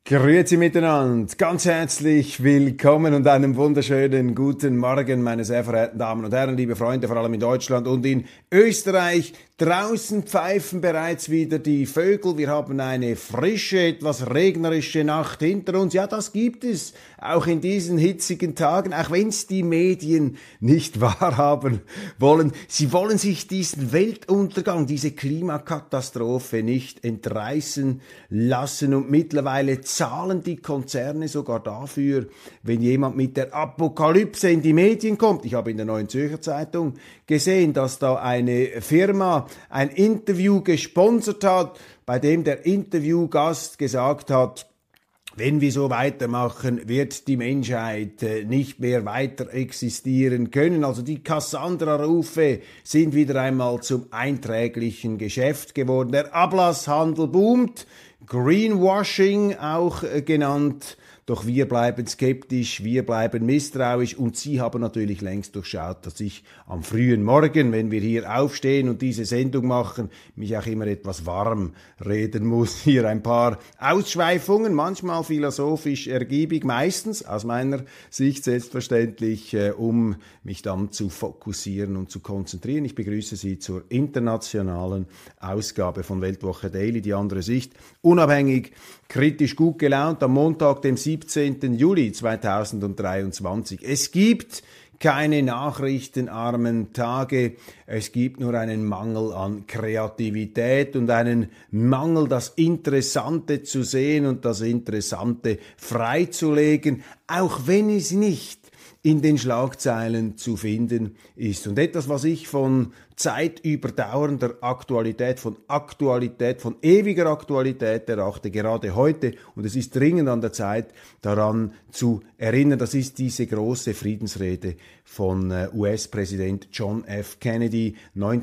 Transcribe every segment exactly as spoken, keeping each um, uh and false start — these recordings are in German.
Grüezi miteinander, ganz herzlich willkommen und einen wunderschönen guten Morgen, meine sehr verehrten Damen und Herren, liebe Freunde, vor allem in Deutschland und in Österreich. Draußen pfeifen bereits wieder die Vögel. Wir haben eine frische, etwas regnerische Nacht hinter uns. Ja, das gibt es auch in diesen hitzigen Tagen, auch wenn es die Medien nicht wahrhaben wollen. Sie wollen sich diesen Weltuntergang, diese Klimakatastrophe nicht entreißen lassen und mittlerweile zahlen die Konzerne sogar dafür, wenn jemand mit der Apokalypse in die Medien kommt. Ich habe in der Neuen Zürcher Zeitung gesehen, dass da eine Firma ein Interview gesponsert hat, bei dem der Interviewgast gesagt hat, wenn wir so weitermachen, wird die Menschheit nicht mehr weiter existieren können. Also die Cassandra-Rufe sind wieder einmal zum einträglichen Geschäft geworden. Der Ablasshandel boomt, Greenwashing auch genannt. Doch wir bleiben skeptisch, wir bleiben misstrauisch und Sie haben natürlich längst durchschaut, dass ich am frühen Morgen, wenn wir hier aufstehen und diese Sendung machen, mich auch immer etwas warm reden muss. Hier ein paar Ausschweifungen, manchmal philosophisch ergiebig, meistens aus meiner Sicht selbstverständlich, äh, um mich dann zu fokussieren und zu konzentrieren. Ich begrüße Sie zur internationalen Ausgabe von Weltwoche Daily, die andere Sicht, unabhängig, kritisch, gut gelaunt, am Montag, dem siebzehnten Juli zweitausenddreiundzwanzig. Es gibt keine nachrichtenarmen Tage, es gibt nur einen Mangel an Kreativität und einen Mangel, das Interessante zu sehen und das Interessante freizulegen, auch wenn es nicht in den Schlagzeilen zu finden ist. Und etwas, was ich von zeitüberdauernder Aktualität, von Aktualität, von ewiger Aktualität erachte, gerade heute, und es ist dringend an der Zeit, daran zu erinnern, das ist diese große Friedensrede von U S-Präsident John F. Kennedy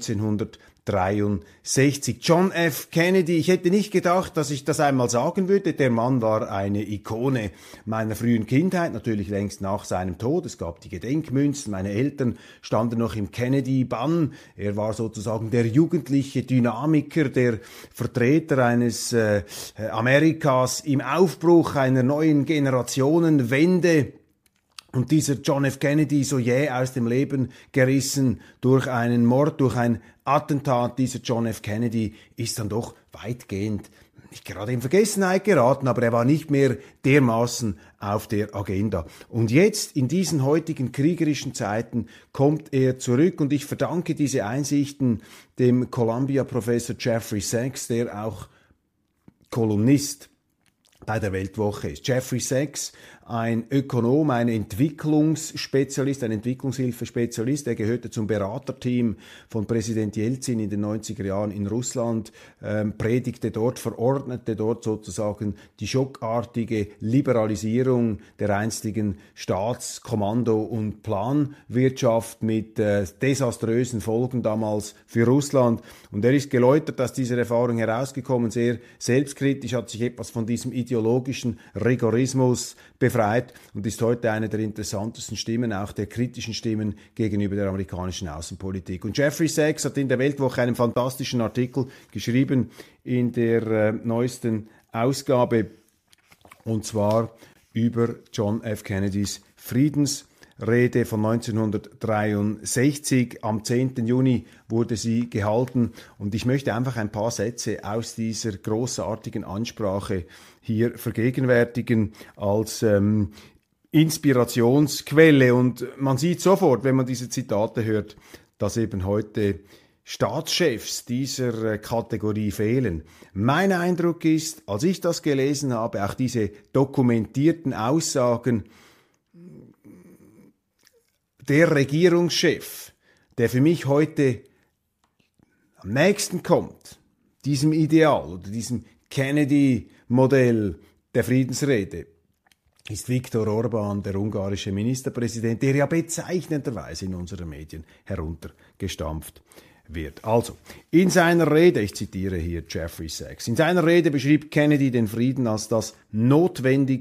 neunzehnhundertdreiundsechzig. John F. Kennedy, ich hätte nicht gedacht, dass ich das einmal sagen würde. Der Mann war eine Ikone meiner frühen Kindheit, natürlich längst nach seinem Tod. Es gab die Gedenkmünzen, meine Eltern standen noch im Kennedy-Bann. Er war sozusagen der jugendliche Dynamiker, der Vertreter eines äh, Amerikas im Aufbruch, einer neuen Generationenwende. Und dieser John F. Kennedy, so jäh aus dem Leben gerissen durch einen Mord, durch ein Attentat, dieser John F. Kennedy ist dann doch weitgehend nicht gerade in Vergessenheit geraten, aber er war nicht mehr dermaßen auf der Agenda. Und jetzt, in diesen heutigen kriegerischen Zeiten, kommt er zurück und ich verdanke diese Einsichten dem Columbia-Professor Jeffrey Sachs, der auch Kolumnist bei der Weltwoche ist. Jeffrey Sachs, ein Ökonom, ein Entwicklungsspezialist, ein Entwicklungshilfespezialist, der gehörte zum Beraterteam von Präsident Jelzin in den neunziger Jahren in Russland, ähm, predigte dort, verordnete dort sozusagen die schockartige Liberalisierung der einstigen Staatskommando- und Planwirtschaft mit äh, desaströsen Folgen damals für Russland. Und er ist geläutert aus dieser Erfahrung herausgekommen, sehr selbstkritisch, hat sich etwas von diesem ideologischen Rigorismus befreit und ist heute eine der interessantesten Stimmen, auch der kritischen Stimmen gegenüber der amerikanischen Außenpolitik. Und Jeffrey Sachs hat in der Weltwoche einen fantastischen Artikel geschrieben in der äh, neuesten Ausgabe, und zwar über John F. Kennedys Friedens Rede von neunzehnhundertdreiundsechzig. Am zehnten Juni wurde sie gehalten und ich möchte einfach ein paar Sätze aus dieser großartigen Ansprache hier vergegenwärtigen als ähm, Inspirationsquelle. Und man sieht sofort, wenn man diese Zitate hört, dass eben heute Staatschefs dieser Kategorie fehlen. Mein Eindruck ist, als ich das gelesen habe, auch diese dokumentierten Aussagen, der Regierungschef, der für mich heute am nächsten kommt, diesem Ideal oder diesem Kennedy-Modell der Friedensrede, ist Viktor Orbán, der ungarische Ministerpräsident, der ja bezeichnenderweise in unseren Medien heruntergestampft wird. Also, in seiner Rede, ich zitiere hier Jeffrey Sachs, in seiner Rede beschrieb Kennedy den Frieden als das notwendige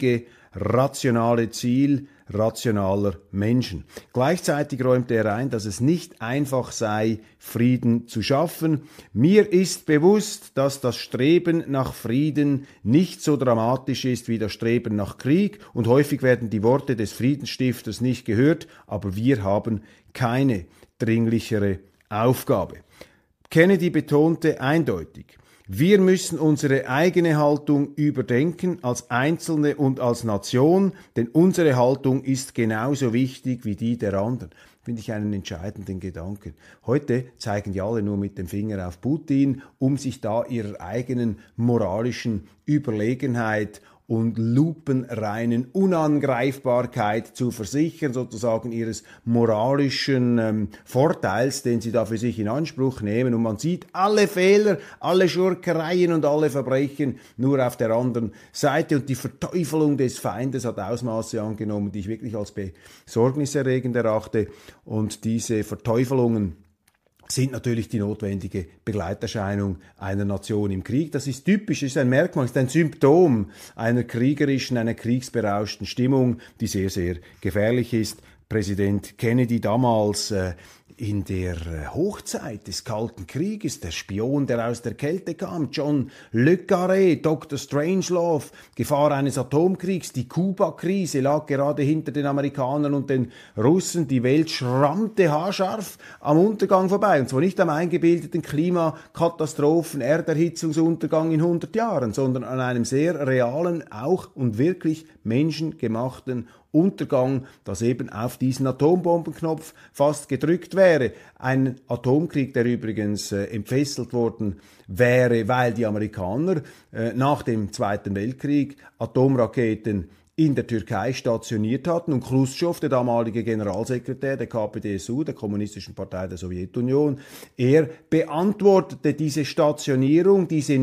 rationale Ziel rationaler Menschen. Gleichzeitig räumte er ein, dass es nicht einfach sei, Frieden zu schaffen. Mir ist bewusst, dass das Streben nach Frieden nicht so dramatisch ist wie das Streben nach Krieg und häufig werden die Worte des Friedensstifters nicht gehört, aber wir haben keine dringlichere Aufgabe. Kennedy betonte eindeutig, wir müssen unsere eigene Haltung überdenken als Einzelne und als Nation, denn unsere Haltung ist genauso wichtig wie die der anderen. Finde ich einen entscheidenden Gedanken. Heute zeigen ja alle nur mit dem Finger auf Putin, um sich da ihrer eigenen moralischen Überlegenheit und lupenreinen Unangreifbarkeit zu versichern, sozusagen ihres moralischen ähm, Vorteils, den sie da für sich in Anspruch nehmen. Und man sieht alle Fehler, alle Schurkereien und alle Verbrechen nur auf der anderen Seite. Und die Verteufelung des Feindes hat Ausmaße angenommen, die ich wirklich als besorgniserregend erachte. Und diese Verteufelungen sind natürlich die notwendige Begleiterscheinung einer Nation im Krieg. Das ist typisch, ist ein Merkmal, ist ein Symptom einer kriegerischen, einer kriegsberauschten Stimmung, die sehr, sehr gefährlich ist. Präsident Kennedy damals äh, in der Hochzeit des Kalten Krieges, der Spion, der aus der Kälte kam, John Le Carré, Doktor Strangelove, Gefahr eines Atomkriegs, die Kuba-Krise lag gerade hinter den Amerikanern und den Russen, die Welt schrammte haarscharf am Untergang vorbei, und zwar nicht am eingebildeten Klimakatastrophen, Erderhitzungsuntergang in hundert Jahren, sondern an einem sehr realen, auch und wirklich menschengemachten Untergang, das eben auf diesen Atombombenknopf fast gedrückt wäre. Ein Atomkrieg, der übrigens äh, entfesselt worden wäre, weil die Amerikaner äh, nach dem Zweiten Weltkrieg Atomraketen in der Türkei stationiert hatten und Chruschtschow, der damalige Generalsekretär der K P D S U, der Kommunistischen Partei der Sowjetunion, er beantwortete diese Stationierung, diese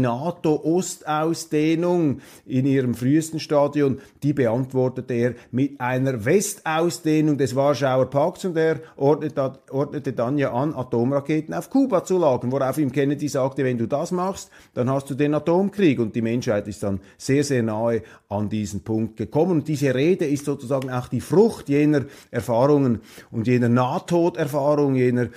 NATO-Ostausdehnung in ihrem frühesten Stadion, die beantwortete er mit einer Westausdehnung des Warschauer Pakts, und er ordnete, ordnete dann ja an, Atomraketen auf Kuba zu lagern, worauf ihm Kennedy sagte, wenn du das machst, dann hast du den Atomkrieg, und die Menschheit ist dann sehr, sehr nahe an diesen Punkt gekommen. Und diese Rede ist sozusagen auch die Frucht jener Erfahrungen und jener Nahtoderfahrung, jener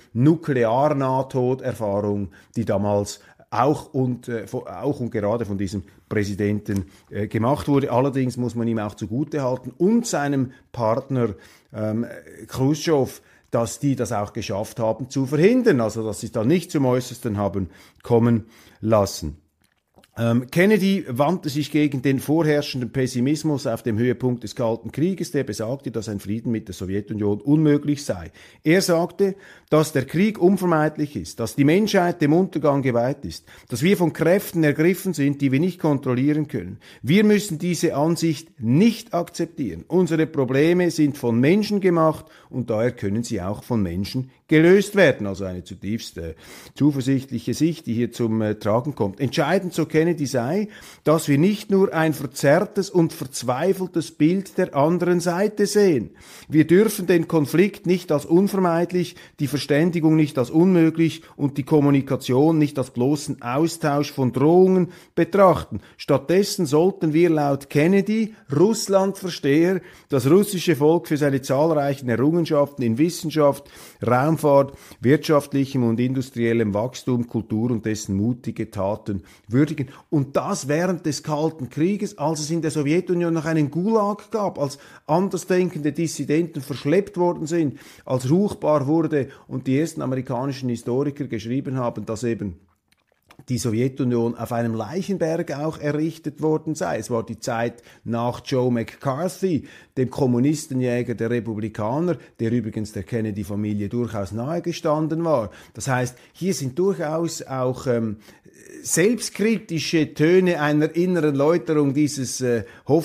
Nuklear-Nahtoderfahrung, die damals auch und, äh, auch und gerade von diesem Präsidenten äh, gemacht wurde. Allerdings muss man ihm auch zugutehalten und seinem Partner ähm, Chruschtschow, dass die das auch geschafft haben zu verhindern, also dass sie es dann nicht zum Äußersten haben kommen lassen. Ähm, Kennedy wandte sich gegen den vorherrschenden Pessimismus auf dem Höhepunkt des Kalten Krieges, der besagte, dass ein Frieden mit der Sowjetunion unmöglich sei. Er sagte, dass der Krieg unvermeidlich ist, dass die Menschheit dem Untergang geweiht ist, dass wir von Kräften ergriffen sind, die wir nicht kontrollieren können. Wir müssen diese Ansicht nicht akzeptieren. Unsere Probleme sind von Menschen gemacht und daher können sie auch von Menschen gelöst werden. Also eine zutiefst äh, zuversichtliche Sicht, die hier zum äh, Tragen kommt. Entscheidend, so Kennedy, sei, dass wir nicht nur ein verzerrtes und verzweifeltes Bild der anderen Seite sehen. Wir dürfen den Konflikt nicht als unvermeidlich, die Verständigung nicht als unmöglich und die Kommunikation nicht als bloßen Austausch von Drohungen betrachten. Stattdessen sollten wir laut Kennedy, Russlandversteher, das russische Volk für seine zahlreichen Errungenschaften in Wissenschaft, Raumfahrt, wirtschaftlichem und industriellem Wachstum, Kultur und dessen mutige Taten würdigen. Und das während des Kalten Krieges, als es in der Sowjetunion noch einen Gulag gab, als andersdenkende Dissidenten verschleppt worden sind, als ruchbar wurde und die ersten amerikanischen Historiker geschrieben haben, dass eben die Sowjetunion auf einem Leichenberg auch errichtet worden sei. Es war die Zeit nach Joe McCarthy, dem Kommunistenjäger der Republikaner, der übrigens der Kennedy-Familie durchaus nahe gestanden war. Das heißt, hier sind durchaus auch ähm, selbstkritische Töne einer inneren Läuterung dieses äh,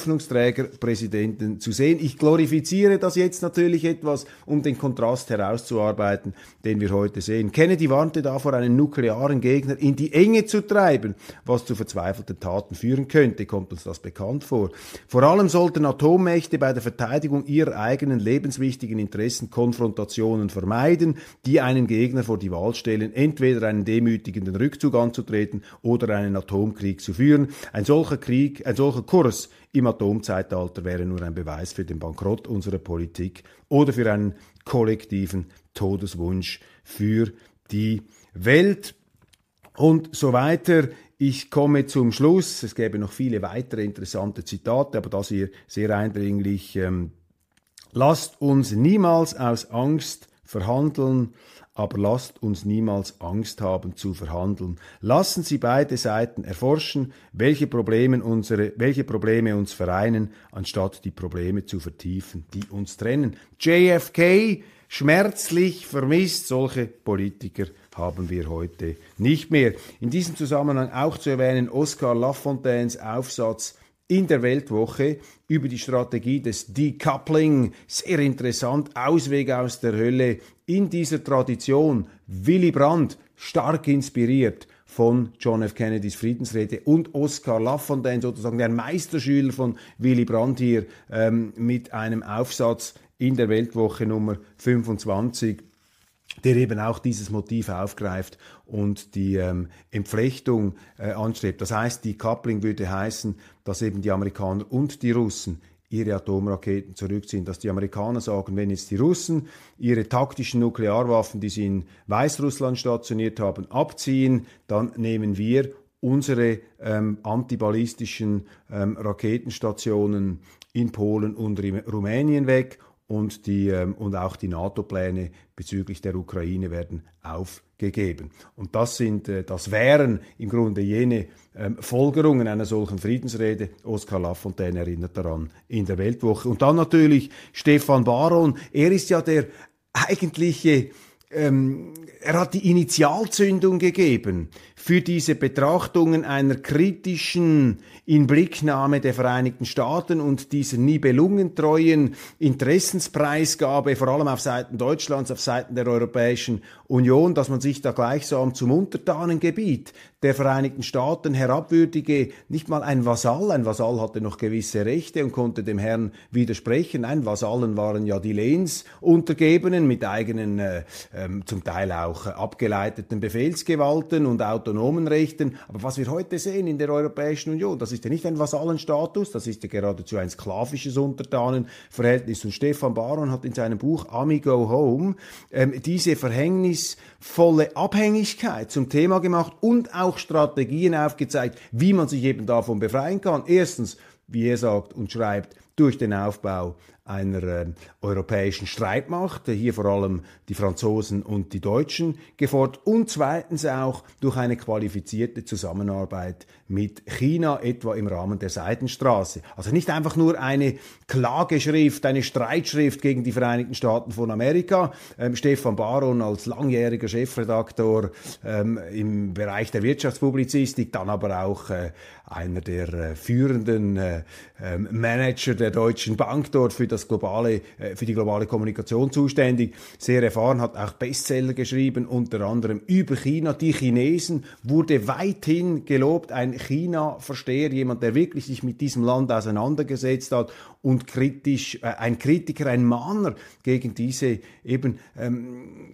Hoffnungsträgerpräsidenten zu sehen. Ich glorifiziere das jetzt natürlich etwas, um den Kontrast herauszuarbeiten, den wir heute sehen. Kennedy warnte da vor einen nuklearen Gegner in die Schlinge zu treiben, was zu verzweifelten Taten führen könnte, kommt uns das bekannt vor. Vor allem sollten Atommächte bei der Verteidigung ihrer eigenen lebenswichtigen Interessen Konfrontationen vermeiden, die einen Gegner vor die Wahl stellen, entweder einen demütigenden Rückzug anzutreten oder einen Atomkrieg zu führen. Ein solcher Krieg, ein solcher Kurs im Atomzeitalter wäre nur ein Beweis für den Bankrott unserer Politik oder für einen kollektiven Todeswunsch für die Welt und so weiter. Ich komme zum Schluss. Es gäbe noch viele weitere interessante Zitate, aber das hier sehr eindringlich. Ähm, lasst uns niemals aus Angst verhandeln, aber lasst uns niemals Angst haben zu verhandeln. Lassen Sie beide Seiten erforschen, welche Probleme, unsere, welche Probleme uns vereinen, anstatt die Probleme zu vertiefen, die uns trennen. J F K, schmerzlich vermisst, solche Politiker haben wir heute nicht mehr. In diesem Zusammenhang auch zu erwähnen, Oscar Lafontaines Aufsatz in der Weltwoche über die Strategie des Decoupling. Sehr interessant, Ausweg aus der Hölle in dieser Tradition. Willy Brandt, stark inspiriert von John F. Kennedys Friedensrede und Oscar Lafontaine, sozusagen der Meisterschüler von Willy Brandt hier, ähm, mit einem Aufsatz in der Weltwoche Nummer fünfundzwanzig, der eben auch dieses Motiv aufgreift und die ähm, Entflechtung äh, anstrebt. Das heißt, die Coupling würde heißen, dass eben die Amerikaner und die Russen ihre Atomraketen zurückziehen, dass die Amerikaner sagen, wenn jetzt die Russen ihre taktischen Nuklearwaffen, die sie in Weißrussland stationiert haben, abziehen, dann nehmen wir unsere ähm, antiballistischen ähm, Raketenstationen in Polen und Rumänien weg. Und, die, ähm, und auch die NATO-Pläne bezüglich der Ukraine werden aufgegeben. Und das, sind, äh, das wären im Grunde jene ähm, Folgerungen einer solchen Friedensrede. Oscar Lafontaine erinnert daran in der Weltwoche. Und dann natürlich Stefan Baron. Er ist ja der eigentliche, ähm, er hat die Initialzündung gegeben für diese Betrachtungen einer kritischen Inblicknahme der Vereinigten Staaten und dieser nibelungentreuen Interessenspreisgabe, vor allem auf Seiten Deutschlands, auf Seiten der Europäischen Union, dass man sich da gleichsam zum Untertanengebiet der Vereinigten Staaten herabwürdige, nicht mal ein Vasall, ein Vasall hatte noch gewisse Rechte und konnte dem Herrn widersprechen, nein, Vasallen waren ja die Lehnsuntergebenen mit eigenen, äh, ähm, zum Teil auch äh, abgeleiteten Befehlsgewalten und autonomen Rechten, aber was wir heute sehen in der Europäischen Union, das ist ja nicht ein Vasallenstatus, das ist ja geradezu ein sklavisches Untertanenverhältnis. Und Stefan Baron hat in seinem Buch Ami Go Home ähm, diese verhängnisvolle Abhängigkeit zum Thema gemacht und auch Strategien aufgezeigt, wie man sich eben davon befreien kann. Erstens, wie er sagt und schreibt, durch den Aufbau einer äh, europäischen Streitmacht, hier vor allem die Franzosen und die Deutschen gefordert, und zweitens auch durch eine qualifizierte Zusammenarbeit mit China, etwa im Rahmen der Seidenstraße. Also nicht einfach nur eine Klageschrift, eine Streitschrift gegen die Vereinigten Staaten von Amerika. Ähm, Stefan Baron als langjähriger Chefredaktor ähm, im Bereich der Wirtschaftspublizistik, dann aber auch äh, einer der äh, führenden äh, äh, Manager der Deutschen Bank dort für das globale, äh, für die globale Kommunikation zuständig, sehr erfahren, hat auch Bestseller geschrieben, unter anderem über China. Die Chinesen wurde weithin gelobt, ein China-Versteher, jemand, der wirklich sich mit diesem Land auseinandergesetzt hat und kritisch, äh, ein Kritiker, ein Mahner gegen diese eben ähm,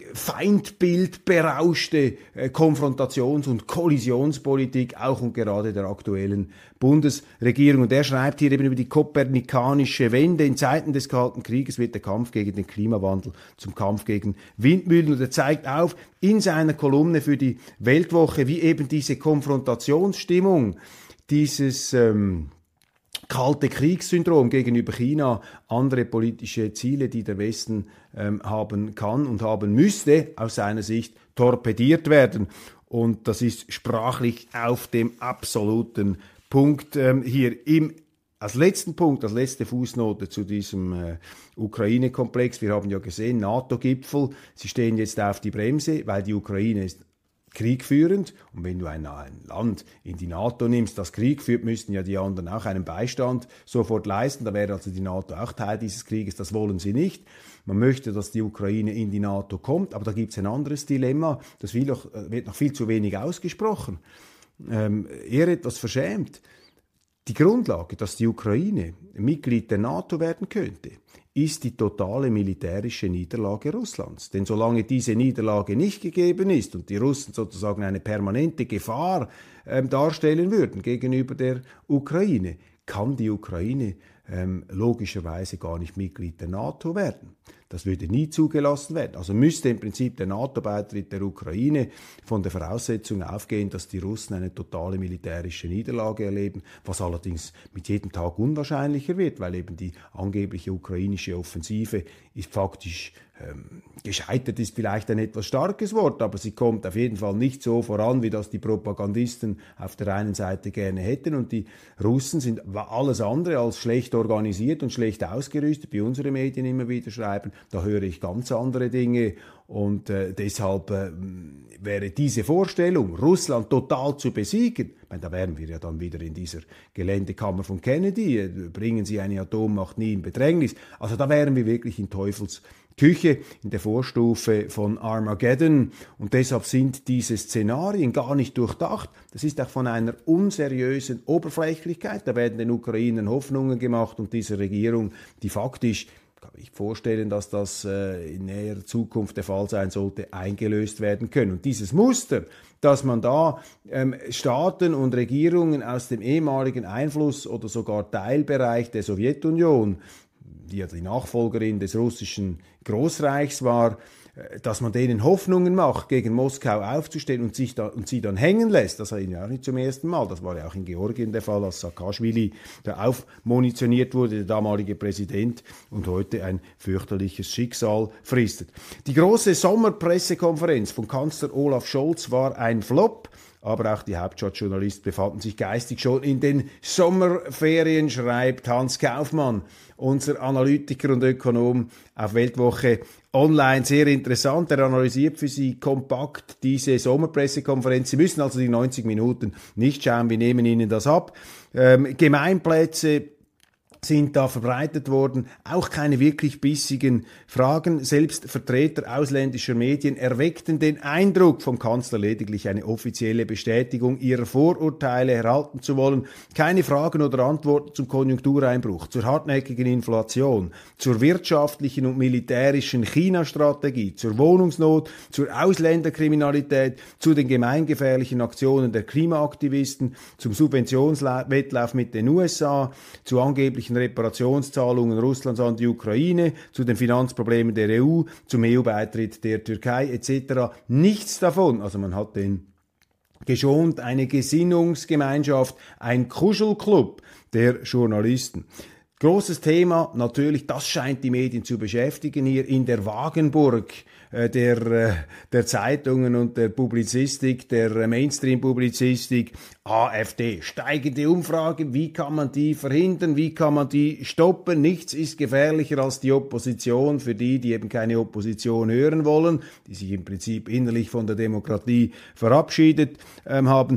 feindbildberauschte äh, Konfrontations- und Kollisionspolitik, auch und gerade der aktuellen Bundesregierung. Und er schreibt hier eben über die kopernikanische Wende. In Zeiten des Kalten Krieges wird der Kampf gegen den Klimawandel zum Kampf gegen Windmühlen. Und er zeigt auf in seiner Kolumne für die Weltwoche, wie eben diese Konfrontationsstimmung, dieses ähm, kalte Kriegssyndrom gegenüber China andere politische Ziele, die der Westen ähm, haben kann und haben müsste, aus seiner Sicht torpediert werden. Und das ist sprachlich auf dem absoluten Punkt ähm, hier im Als letzten Punkt, als letzte Fußnote zu diesem äh, Ukraine-Komplex. Wir haben ja gesehen, NATO-Gipfel, sie stehen jetzt auf die Bremse, weil die Ukraine ist Krieg führend. Und wenn du ein, ein Land in die NATO nimmst, das Krieg führt, müssten ja die anderen auch einen Beistand sofort leisten. Da wäre also die NATO auch Teil dieses Krieges. Das wollen sie nicht. Man möchte, dass die Ukraine in die NATO kommt. Aber da gibt es ein anderes Dilemma. Das wird noch, wird noch viel zu wenig ausgesprochen. Ähm, eher etwas verschämt. Die Grundlage, dass die Ukraine Mitglied der NATO werden könnte, ist die totale militärische Niederlage Russlands. Denn solange diese Niederlage nicht gegeben ist und die Russen sozusagen eine permanente Gefahr ähm, darstellen würden gegenüber der Ukraine, kann die Ukraine ähm, logischerweise gar nicht Mitglied der NATO werden. Das würde nie zugelassen werden. Also müsste im Prinzip der NATO-Beitritt der Ukraine von der Voraussetzung aufgehen, dass die Russen eine totale militärische Niederlage erleben, was allerdings mit jedem Tag unwahrscheinlicher wird, weil eben die angebliche ukrainische Offensive ist faktisch ähm, gescheitert, ist vielleicht ein etwas starkes Wort, aber sie kommt auf jeden Fall nicht so voran, wie das die Propagandisten auf der einen Seite gerne hätten. Und die Russen sind alles andere als schlecht organisiert und schlecht ausgerüstet, wie unsere Medien immer wieder schreiben. Da höre ich ganz andere Dinge und äh, deshalb äh, wäre diese Vorstellung, Russland total zu besiegen, ich meine, da wären wir ja dann wieder in dieser Geländekammer von Kennedy, äh, bringen Sie eine Atommacht nie in Bedrängnis, also da wären wir wirklich in Teufels Küche, in der Vorstufe von Armageddon, und deshalb sind diese Szenarien gar nicht durchdacht. Das ist auch von einer unseriösen Oberflächlichkeit. Da werden den Ukrainern Hoffnungen gemacht und dieser Regierung, die faktisch, kann ich vorstellen, dass das äh, in näherer Zukunft der Fall sein sollte, eingelöst werden können. Und dieses Muster, dass man da ähm, Staaten und Regierungen aus dem ehemaligen Einfluss oder sogar Teilbereich der Sowjetunion, die ja die Nachfolgerin des russischen Großreichs war, dass man denen Hoffnungen macht, gegen Moskau aufzustehen und, sich da, und sie dann hängen lässt. Das war ja auch nicht zum ersten Mal. Das war ja auch in Georgien der Fall, als Saakaschwili da aufmunitioniert wurde, der damalige Präsident, und heute ein fürchterliches Schicksal fristet. Die große Sommerpressekonferenz von Kanzler Olaf Scholz war ein Flop. Aber auch die Hauptstadtjournalisten befanden sich geistig schon in den Sommerferien, schreibt Hans Kaufmann, unser Analytiker und Ökonom auf Weltwoche Online. Sehr interessant, er analysiert für Sie kompakt diese Sommerpressekonferenz. Sie müssen also die neunzig Minuten nicht schauen, wir nehmen Ihnen das ab. Ähm, Gemeinplätze sind da verbreitet worden, auch keine wirklich bissigen Fragen. Selbst Vertreter ausländischer Medien erweckten den Eindruck, vom Kanzler lediglich eine offizielle Bestätigung ihrer Vorurteile erhalten zu wollen. Keine Fragen oder Antworten zum Konjunktureinbruch, zur hartnäckigen Inflation, zur wirtschaftlichen und militärischen China-Strategie, zur Wohnungsnot, zur Ausländerkriminalität, zu den gemeingefährlichen Aktionen der Klimaaktivisten, zum Subventionswettlauf mit den U S A, zu angeblichen Reparationszahlungen Russlands an die Ukraine, zu den Finanzproblemen der E U, zum E U-Beitritt der Türkei et cetera. Nichts davon. Also man hat den geschont, eine Gesinnungsgemeinschaft, ein Kuschelclub der Journalisten. Großes Thema natürlich, das scheint die Medien zu beschäftigen hier in der Wagenburg der, der Zeitungen und der Publizistik, der Mainstream-Publizistik, AfD, steigende Umfragen, wie kann man die verhindern, wie kann man die stoppen? Nichts ist gefährlicher als die Opposition für die, die eben keine Opposition hören wollen, die sich im Prinzip innerlich von der Demokratie verabschiedet ähm, haben.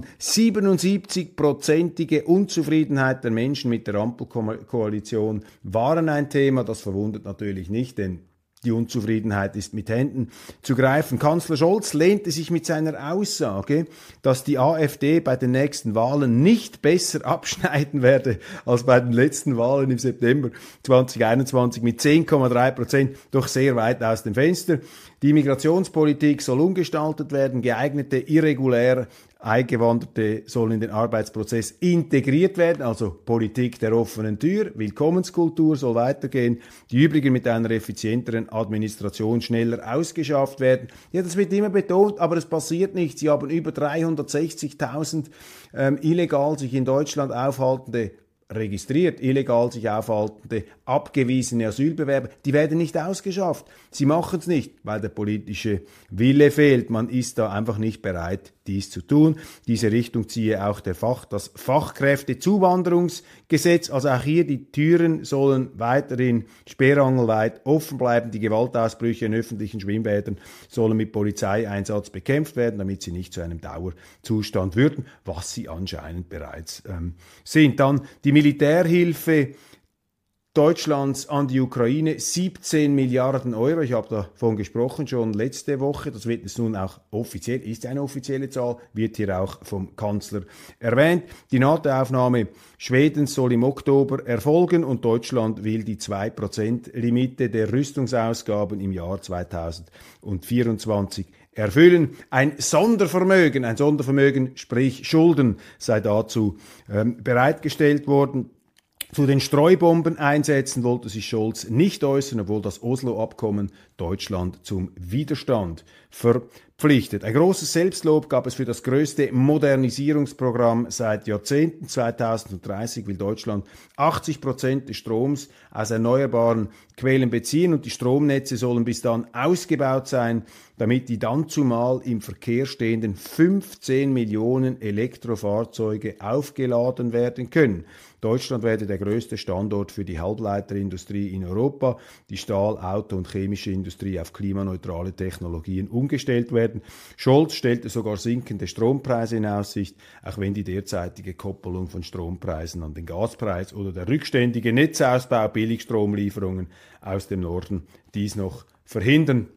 siebenundsiebzig-prozentige Unzufriedenheit der Menschen mit der Ampelkoalition waren ein Thema, das verwundert natürlich nicht, denn die Unzufriedenheit ist mit Händen zu greifen. Kanzler Scholz lehnte sich mit seiner Aussage, dass die AfD bei den nächsten Wahlen nicht besser abschneiden werde als bei den letzten Wahlen im September zwanzig einundzwanzig mit zehn Komma drei Prozent, doch sehr weit aus dem Fenster. Die Migrationspolitik soll umgestaltet werden, geeignete, irregulär Eingewanderte sollen in den Arbeitsprozess integriert werden, also Politik der offenen Tür, Willkommenskultur soll weitergehen, die übrigen mit einer effizienteren Administration schneller ausgeschafft werden. Ja, das wird immer betont, aber es passiert nichts. Sie haben über dreihundertsechzigtausend ähm, illegal sich in Deutschland aufhaltende registriert, illegal sich aufhaltende, abgewiesene Asylbewerber, die werden nicht ausgeschafft. Sie machen es nicht, weil der politische Wille fehlt. Man ist da einfach nicht bereit, dies zu tun. Diese Richtung ziehe auch der Fach, das Fachkräftezuwanderungsgesetz. Also auch hier, die Türen sollen weiterhin sperrangelweit offen bleiben. Die Gewaltausbrüche in öffentlichen Schwimmbädern sollen mit Polizeieinsatz bekämpft werden, damit sie nicht zu einem Dauerzustand würden, was sie anscheinend bereits ähm, sind. Dann die Militärhilfe Deutschlands an die Ukraine, siebzehn Milliarden Euro. Ich habe davon gesprochen schon letzte Woche. Das wird jetzt nun auch offiziell, ist eine offizielle Zahl, wird hier auch vom Kanzler erwähnt. Die NATO-Aufnahme Schwedens soll im Oktober erfolgen und Deutschland will die zwei Prozent Limite der Rüstungsausgaben im Jahr zweitausendvierundzwanzig erfüllen. Ein Sondervermögen, ein Sondervermögen, sprich Schulden, sei dazu ähm, bereitgestellt worden. Zu den Streubombeneinsätzen wollte sich Scholz nicht äußern, obwohl das Oslo-Abkommen Deutschland zum Widerstand verpflichtet. Ein großes Selbstlob gab es für das größte Modernisierungsprogramm seit Jahrzehnten. zweitausenddreißig will Deutschland achtzig Prozent des Stroms aus erneuerbaren Quellen beziehen und die Stromnetze sollen bis dann ausgebaut sein, damit die dann zumal im Verkehr stehenden fünfzehn Millionen Elektrofahrzeuge aufgeladen werden können. Deutschland werde der größte Standort für die Halbleiterindustrie in Europa, die Stahl-, Auto- und chemische Industrie auf klimaneutrale Technologien umgestellt werden. Scholz stellte sogar sinkende Strompreise in Aussicht, auch wenn die derzeitige Koppelung von Strompreisen an den Gaspreis oder der rückständige Netzausbau Billigstromlieferungen aus dem Norden dies noch verhindern.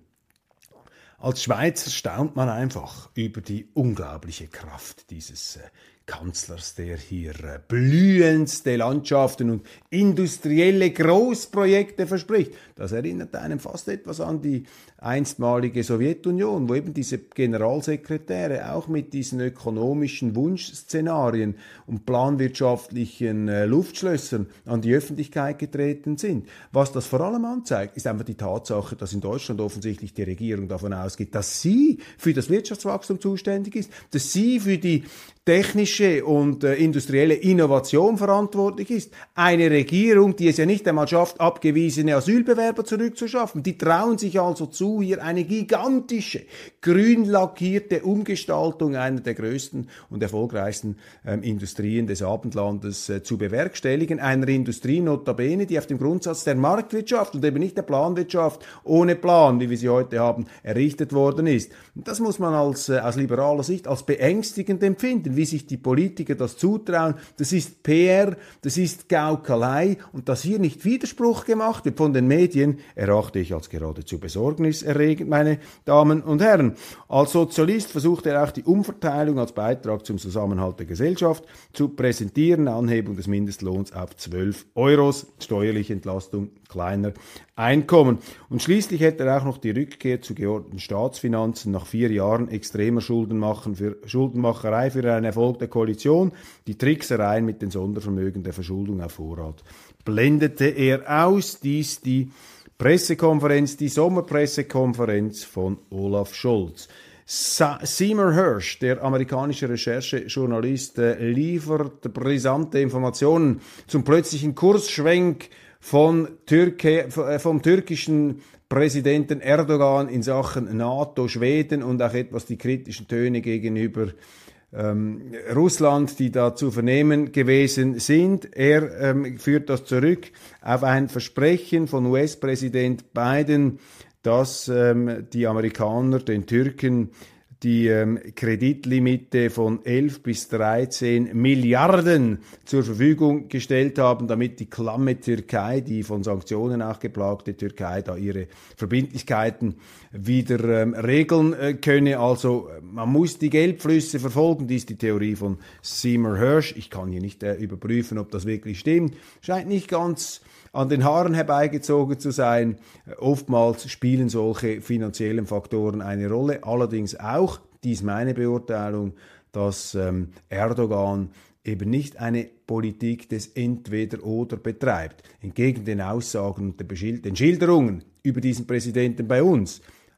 Als Schweizer staunt man einfach über die unglaubliche Kraft dieses äh, Kanzlers, der hier äh, blühendste Landschaften und industrielle Großprojekte verspricht. Das erinnert einem fast etwas an die einstmalige Sowjetunion, wo eben diese Generalsekretäre auch mit diesen ökonomischen Wunschszenarien und planwirtschaftlichen äh, Luftschlössern an die Öffentlichkeit getreten sind. Was das vor allem anzeigt, ist einfach die Tatsache, dass in Deutschland offensichtlich die Regierung davon ausgeht, dass sie für das Wirtschaftswachstum zuständig ist, dass sie für die technische und äh, industrielle Innovation verantwortlich ist. Eine Regierung, die es ja nicht einmal schafft, abgewiesene Asylbewerber zurückzuschaffen. Die trauen sich also zu, hier eine gigantische, grün lackierte Umgestaltung einer der größten und erfolgreichsten ähm, Industrien des Abendlandes äh, zu bewerkstelligen. Einer Industrie notabene, die auf dem Grundsatz der Marktwirtschaft und eben nicht der Planwirtschaft ohne Plan, wie wir sie heute haben, errichtet worden ist. Und das muss man als, äh, aus liberaler Sicht als beängstigend empfinden, wie sich die Politiker das zutrauen. Das ist P R, das ist Gaukelei und dass hier nicht Widerspruch gemacht wird von den Medien, erachte ich als geradezu besorgniserregend, meine Damen und Herren. Als Sozialist versucht er auch die Umverteilung als Beitrag zum Zusammenhalt der Gesellschaft zu präsentieren, Anhebung des Mindestlohns auf zwölf Euros, steuerliche Entlastung kleiner Einkommen. Und schließlich hätte er auch noch die Rückkehr zu geordneten Staatsfinanzen nach vier Jahren extremer Schuldenmachen für, Schuldenmacherei für einen Erfolg der Koalition. Die Tricksereien mit den Sondervermögen der Verschuldung auf Vorrat blendete er aus. Dies die Pressekonferenz, die Sommerpressekonferenz von Olaf Scholz. Sa- Seymour Hersh, der amerikanische Recherchejournalist, äh, liefert brisante Informationen zum plötzlichen Kursschwenk von Türke, vom türkischen Präsidenten Erdogan in Sachen NATO, Schweden und auch etwas die kritischen Töne gegenüber ähm, Russland, die da zu vernehmen gewesen sind. Er ähm, führt das zurück auf ein Versprechen von U S-Präsident Biden, dass ähm, die Amerikaner den Türken die ähm, Kreditlimite von elf bis dreizehn Milliarden zur Verfügung gestellt haben, damit die klamme Türkei, die von Sanktionen auch geplagte Türkei, da ihre Verbindlichkeiten wieder ähm, regeln äh, könne. Also man muss die Geldflüsse verfolgen, dies ist die Theorie von Seymour Hersh. Ich kann hier nicht äh, überprüfen, ob das wirklich stimmt. Scheint nicht ganz an den Haaren herbeigezogen zu sein. Oftmals spielen solche finanziellen Faktoren eine Rolle, allerdings auch, dies meine Beurteilung, dass ähm, Erdogan eben nicht eine Politik des Entweder-Oder betreibt. Entgegen den Aussagen und den Schilderungen über diesen Präsidenten bei uns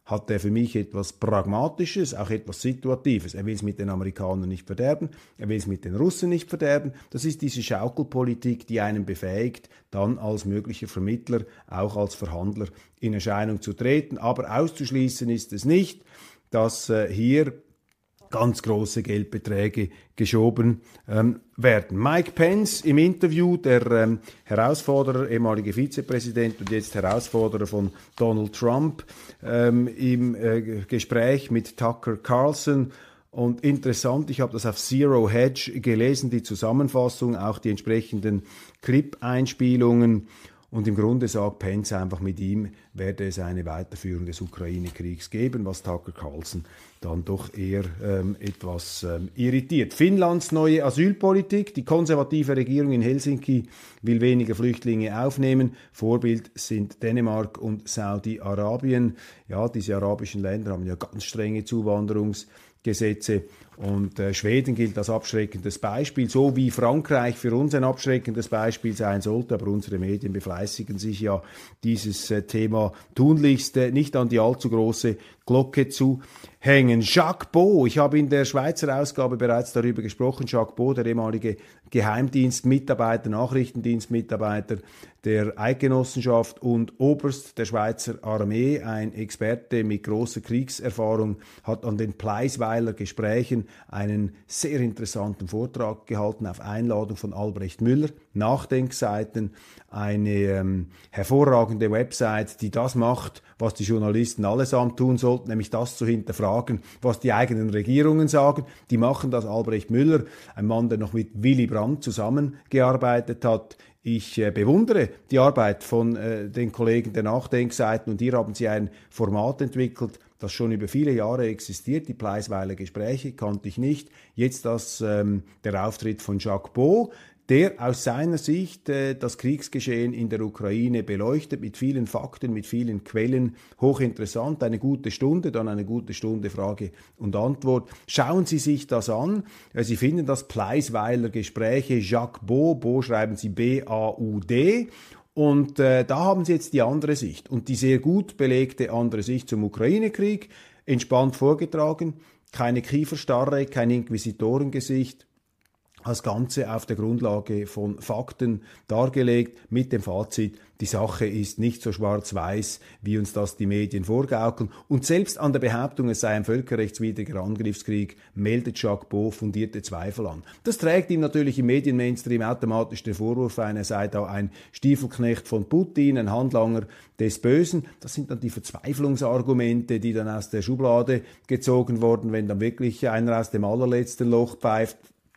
hat er für mich etwas Pragmatisches, auch etwas Situatives. Er will es mit den Amerikanern nicht verderben, er will es mit den Russen nicht verderben. Das ist diese Schaukelpolitik, die einen befähigt, dann als möglicher Vermittler, auch als Verhandler in Erscheinung zu treten. Aber auszuschließen ist es nicht, dass äh, hier ganz große Geldbeträge geschoben ähm, werden. Mike Pence im Interview, der ähm, Herausforderer, ehemalige Vizepräsident und jetzt Herausforderer von Donald Trump, ähm, im äh, Gespräch mit Tucker Carlson. Und interessant, ich habe das auf Zero Hedge gelesen, die Zusammenfassung, auch die entsprechenden Clip-Einspielungen. Und im Grunde sagt Pence einfach, mit ihm werde es eine Weiterführung des Ukraine-Kriegs geben, was Tucker Carlson dann doch eher ähm, etwas ähm, irritiert. Finnlands neue Asylpolitik. Die konservative Regierung in Helsinki will weniger Flüchtlinge aufnehmen. Vorbild sind Dänemark und Saudi-Arabien. Ja, diese arabischen Länder haben ja ganz strenge Zuwanderungsgesetze. Und äh, Schweden gilt als abschreckendes Beispiel, so wie Frankreich für uns ein abschreckendes Beispiel sein sollte. Aber unsere Medien befleißigen sich ja, dieses äh, Thema tunlichst äh, nicht an die allzu große Glocke zu hängen. Jacques Beau, ich habe in der Schweizer Ausgabe bereits darüber gesprochen, Jacques Beau, der ehemalige Geheimdienstmitarbeiter, Nachrichtendienstmitarbeiter der Eidgenossenschaft und Oberst der Schweizer Armee, ein Experte mit großer Kriegserfahrung, hat an den Pleisweiler Gesprächen einen sehr interessanten Vortrag gehalten auf Einladung von Albrecht Müller. Nachdenkseiten, eine ähm, hervorragende Website, die das macht, was die Journalisten allesamt tun sollten, nämlich das zu hinterfragen, was die eigenen Regierungen sagen. Die machen das. Albrecht Müller, ein Mann, der noch mit Willy Brandt zusammengearbeitet hat. Ich äh, bewundere die Arbeit von äh, den Kollegen der Nachdenkseiten, und hier haben sie ein Format entwickelt, das schon über viele Jahre existiert. Die Pleisweiler Gespräche kannte ich nicht. Jetzt das, ähm, der Auftritt von Jacques Beau, der aus seiner Sicht äh, das Kriegsgeschehen in der Ukraine beleuchtet, mit vielen Fakten, mit vielen Quellen. Hochinteressant, eine gute Stunde, dann eine gute Stunde Frage und Antwort. Schauen Sie sich das an. Äh, Sie finden das Pleisweiler Gespräche, Jacques Beau, Beau schreiben Sie B A U D. Und äh, da haben Sie jetzt die andere Sicht und die sehr gut belegte andere Sicht zum Ukraine-Krieg, entspannt vorgetragen, keine Kieferstarre, kein Inquisitorengesicht, das Ganze auf der Grundlage von Fakten dargelegt, mit dem Fazit, die Sache ist nicht so schwarz-weiß, wie uns das die Medien vorgaukeln. Und selbst an der Behauptung, es sei ein völkerrechtswidriger Angriffskrieg, meldet Jacques Beau fundierte Zweifel an. Das trägt ihm natürlich im Medienmainstream automatisch den Vorwurf ein, er sei da ein Stiefelknecht von Putin, ein Handlanger des Bösen. Das sind dann die Verzweiflungsargumente, die dann aus der Schublade gezogen wurden, wenn dann wirklich einer aus dem allerletzten Loch pfeift.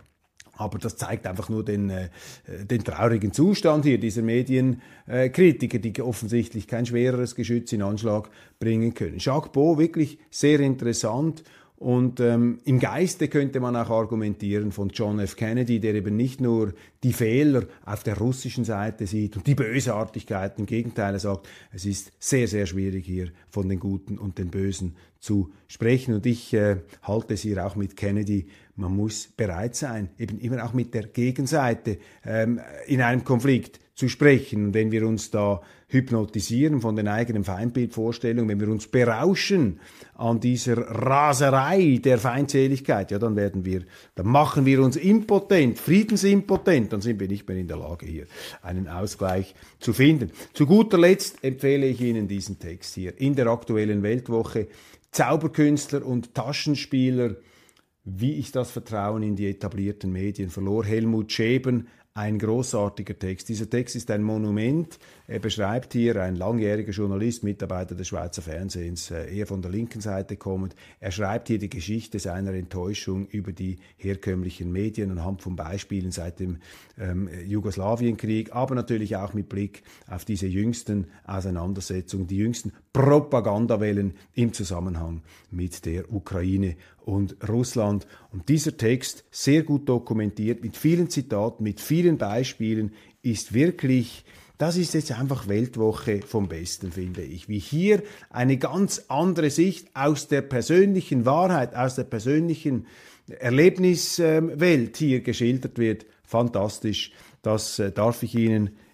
Aber das zeigt einfach nur den, äh, den traurigen Zustand hier dieser Medienkritiker, die offensichtlich kein schwereres Geschütz in Anschlag bringen können. Jacques Beau, wirklich sehr interessant. Und ähm, im Geiste könnte man auch argumentieren von John F. Kennedy, der eben nicht nur die Fehler auf der russischen Seite sieht und die Bösartigkeiten, im Gegenteil, er sagt, es ist sehr, sehr schwierig hier von den Guten und den Bösen zu sprechen. Und ich äh, halte es hier auch mit Kennedy, man muss bereit sein, eben immer auch mit der Gegenseite ähm, in einem Konflikt zu sprechen. Und wenn wir uns da hypnotisieren von den eigenen Feindbildvorstellungen, wenn wir uns berauschen an dieser Raserei der Feindseligkeit, ja, dann werden wir, dann machen wir uns impotent, friedensimpotent, dann sind wir nicht mehr in der Lage, hier einen Ausgleich zu finden. Zu guter Letzt empfehle ich Ihnen diesen Text hier in der Aktuellen Weltwoche. Zauberkünstler und Taschenspieler, wie ich das Vertrauen in die etablierten Medien verlor. Helmut Scheben, ein großartiger Text. Dieser Text ist ein Monument. Er beschreibt hier, ein langjähriger Journalist, Mitarbeiter des Schweizer Fernsehens, eher von der linken Seite kommend. Er schreibt hier die Geschichte seiner Enttäuschung über die herkömmlichen Medien anhand von Beispielen seit dem ähm, Jugoslawienkrieg, aber natürlich auch mit Blick auf diese jüngsten Auseinandersetzungen, die jüngsten Propagandawellen im Zusammenhang mit der Ukraine und Russland. Und dieser Text, sehr gut dokumentiert, mit vielen Zitaten, mit vielen Beispielen, ist wirklich, das ist jetzt einfach Weltwoche vom Besten, finde ich. Wie hier eine ganz andere Sicht aus der persönlichen Wahrheit, aus der persönlichen Erlebniswelt hier geschildert wird. Fantastisch. Das darf ich Ihnen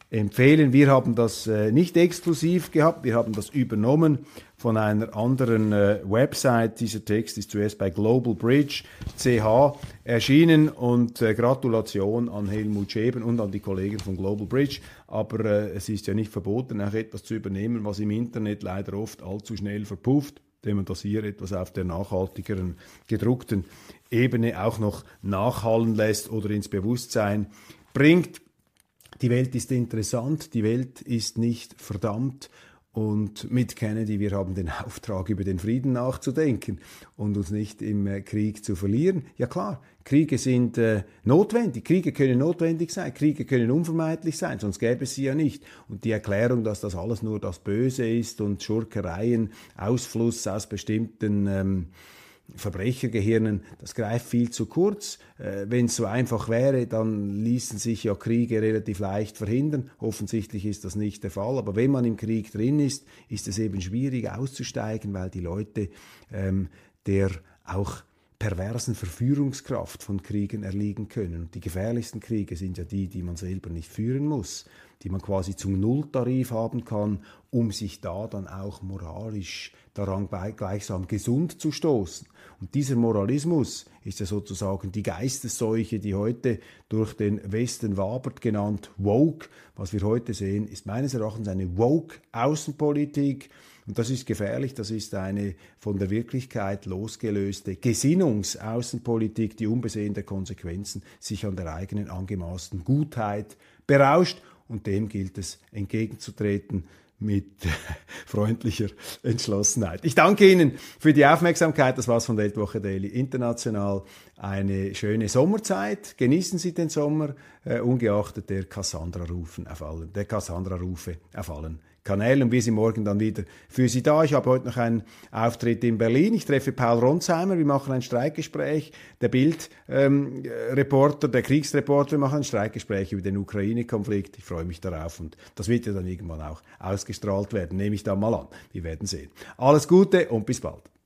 empfehlen. Wir haben das äh, nicht exklusiv gehabt, wir haben das übernommen von einer anderen äh, Website. Dieser Text ist zuerst bei Global Bridge C H erschienen und äh, Gratulation an Helmut Scheben und an die Kollegen von Global Bridge. Aber äh, es ist ja nicht verboten, auch etwas zu übernehmen, was im Internet leider oft allzu schnell verpufft, wenn man das hier etwas auf der nachhaltigeren gedruckten Ebene auch noch nachhallen lässt oder ins Bewusstsein bringt. Die Welt ist interessant, die Welt ist nicht verdammt. Und mit Kennedy, wir haben den Auftrag, über den Frieden nachzudenken und uns nicht im äh, Krieg zu verlieren. Ja klar, Kriege sind äh, notwendig, Kriege können notwendig sein, Kriege können unvermeidlich sein, sonst gäbe es sie ja nicht. Und die Erklärung, dass das alles nur das Böse ist und Schurkereien, Ausfluss aus bestimmten ähm, Verbrechergehirnen, das greift viel zu kurz. Äh, wenn es so einfach wäre, dann ließen sich ja Kriege relativ leicht verhindern. Offensichtlich ist das nicht der Fall. Aber wenn man im Krieg drin ist, ist es eben schwierig auszusteigen, weil die Leute ähm, der auch perversen Verführungskraft von Kriegen erliegen können. Und die gefährlichsten Kriege sind ja die, die man selber nicht führen muss, die man quasi zum Nulltarif haben kann, um sich da dann auch moralisch daran gleichsam gesund zu stoßen. Und dieser Moralismus ist ja sozusagen die Geistesseuche, die heute durch den Westen wabert, genannt Woke. Was wir heute sehen, ist meines Erachtens eine Woke-Außenpolitik. Und das ist gefährlich, das ist eine von der Wirklichkeit losgelöste Gesinnungsaußenpolitik, die unbesehen der Konsequenzen sich an der eigenen angemaßten Gutheit berauscht. Und dem gilt es entgegenzutreten mit freundlicher Entschlossenheit. Ich danke Ihnen für die Aufmerksamkeit. Das war's von Weltwoche Daily International. Eine schöne Sommerzeit. Genießen Sie den Sommer, äh, ungeachtet der Cassandra-Rufen auf allen, der Cassandra-Rufe auf allen Kanälen. Und wir sind morgen dann wieder für Sie da. Ich habe heute noch einen Auftritt in Berlin. Ich treffe Paul Ronsheimer. Wir machen ein Streikgespräch. Der Bild-Reporter, ähm, der Kriegsreporter, wir machen ein Streikgespräch über den Ukraine-Konflikt. Ich freue mich darauf. Und das wird ja dann irgendwann auch ausgestrahlt werden. Nehme ich dann mal an. Wir werden sehen. Alles Gute und bis bald.